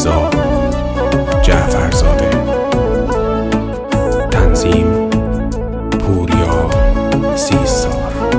رضا جعفرزاده. تنظیم پوریا سیستار.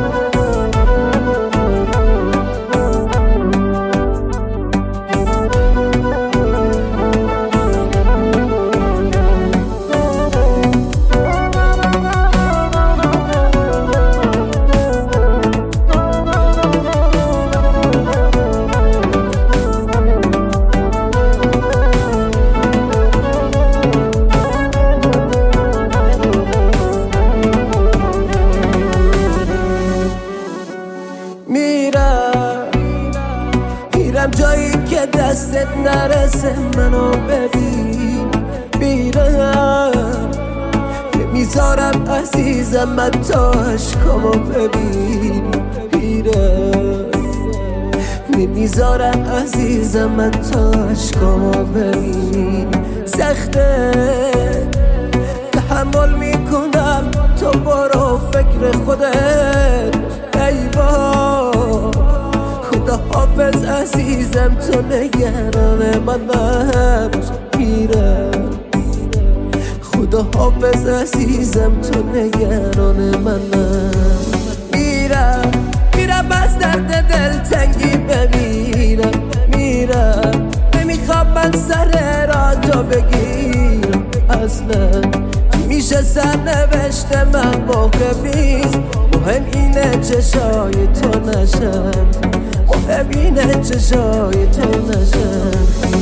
میرم جایی که دستت نرسه، منو ببین. میرم میذارم عزیزم من تا عشقامو ببین. میذارم عزیزم من تا عشقامو ببین. سخته تحمل میکنم، تو برو فکر خودت. ای با خدا حافظ عزیزم، تو نگران من نباش. خدا حافظ عزیزم، تو نگران من نباش. میرم از درد دلتنگی بمیرم. نمیخوام من سر را تو بگیرم. اصلا میشه سرنوشت من موقع نیست. مهم اینه چشای تو نشن، مهم اینه چشای تو نشن.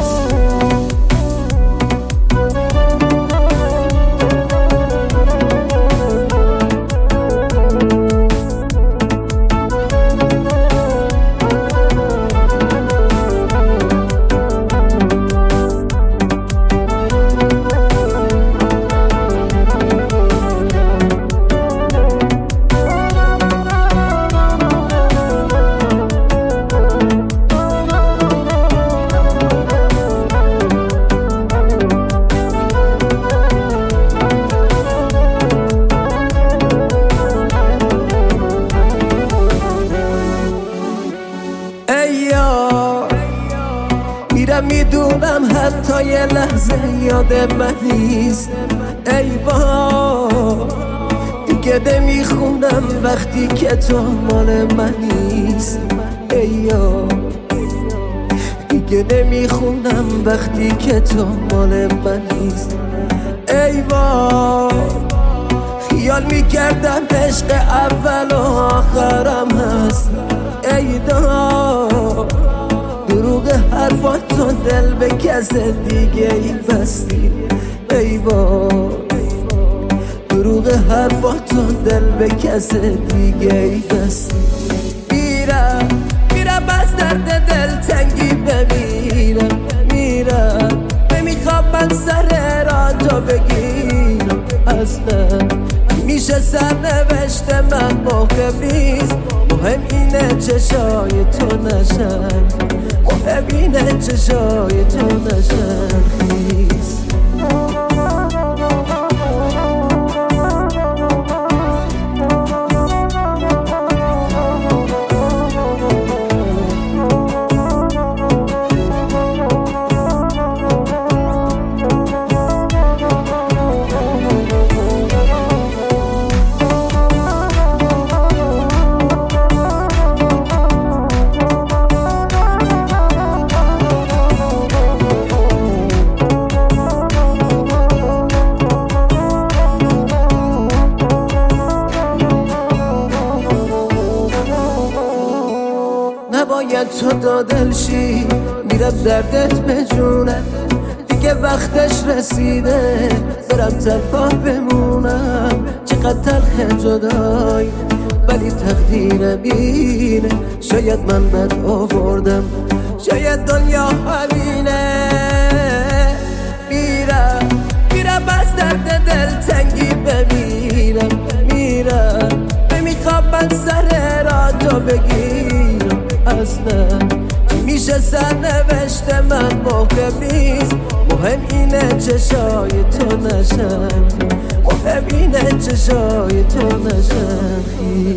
میدونم حتی یه لحظه یاد من نیست. ای با دیگه نمیخونم وقتی که تو مال من نیست. ایا دیگه نمیخونم وقتی که تو مال من نیست. ای با خیال میکردم عشق اول و آخرم هست. ای دا دروغ حرفاتون دل به کس دیگه ای بستی. ای با دروغ حرفاتون دل به کس دیگه ای بستی. میرم از درد دلتنگی بمیرم. نمیخوام من سر را تو بگیرم. اصلا میشه سرنوشت من موقع نیست. مهم اینه چشای تو نشن، مهم اینه چشای تو نشن. نباید تو دادل شی، میرم دردت بجونم. دیگه وقتش رسیده برم تنها بمونم. چقدر تلخ جدای ولی تقدیر بینه. شاید من بد آوردم، شاید دنیا همینه. میرم از درد دلتنگی بمیرم. نمیخوام من سر را تو بگیرم. اصلا میشه سرنوشت من موقع نیست. مهم اینه چشای تو نشن، مهم اینه چشای تو نشن.